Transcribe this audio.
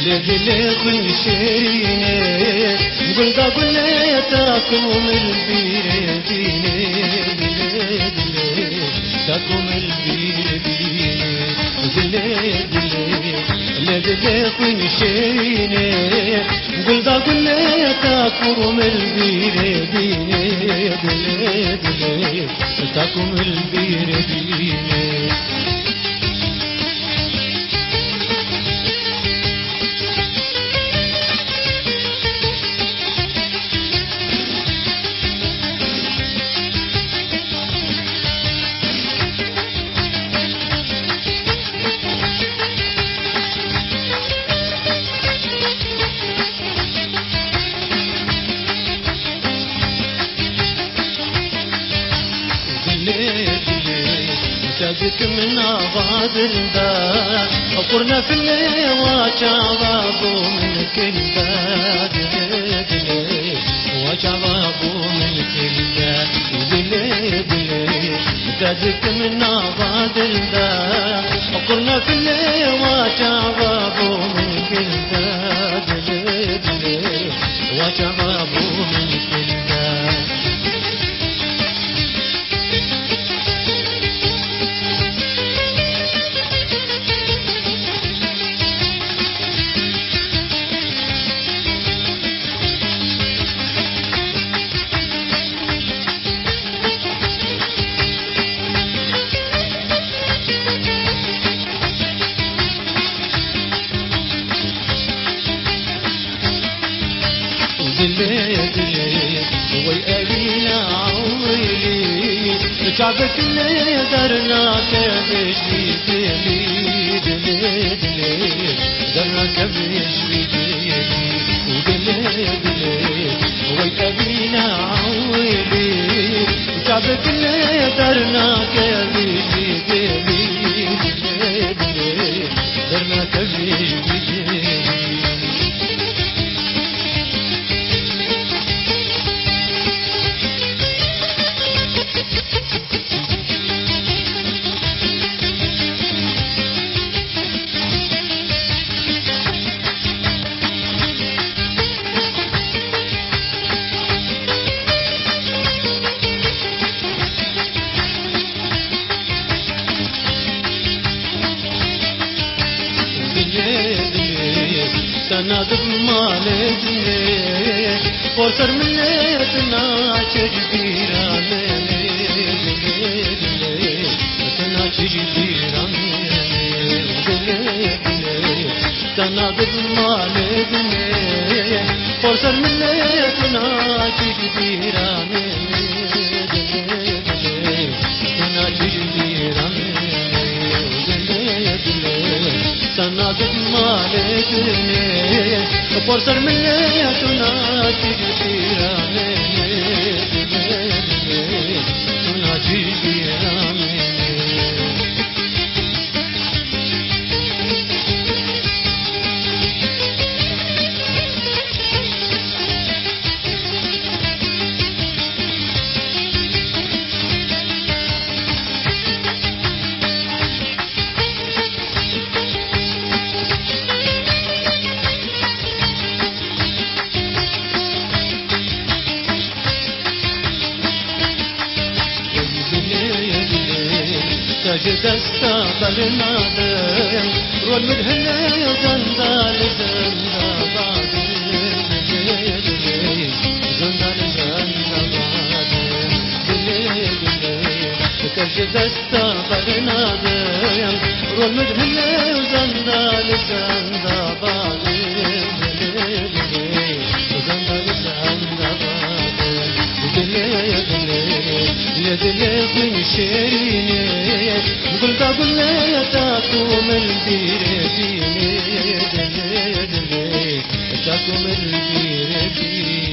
دلي خوي شيريني نقول دا قول تاكم البير بيني تاكم البير بيني دلي خوي شيريني نقول دا قول تاكم البير بيني تاكم البير بيني تاجك من عباد الباب أقرنا في الليل وشعبابو من كل باب وشعبابو من كل باب تاجك من عباد الباب أقرنا في الليل وشعبابو من كل باب وشعبابو من كل باب دلي ويقابينا عويلي شعبك اللي درناك بيجري دلي درناك بيجري دلي ويقابينا عويلي شعبك اللي درناك بيجري دلي درناك بيجري تنادب مالتني فرصر ملتنا شجبيران تنا شجبيران تنادب مالتني فرصر ملتنا شجبيران تنا شجبيران تنادب مالتني فرصر ملتنا شجبيران تنا شجبيران تجد استقبلنا دم رول مدهن زندال زنداباد زندال زنداباد تجد استقبلنا دم رول مدهن زندال زنداباد زندال زنداباد دلي خوي شيريني قلت أقول لا تاكم البير بيني دلي تاكم البير بيني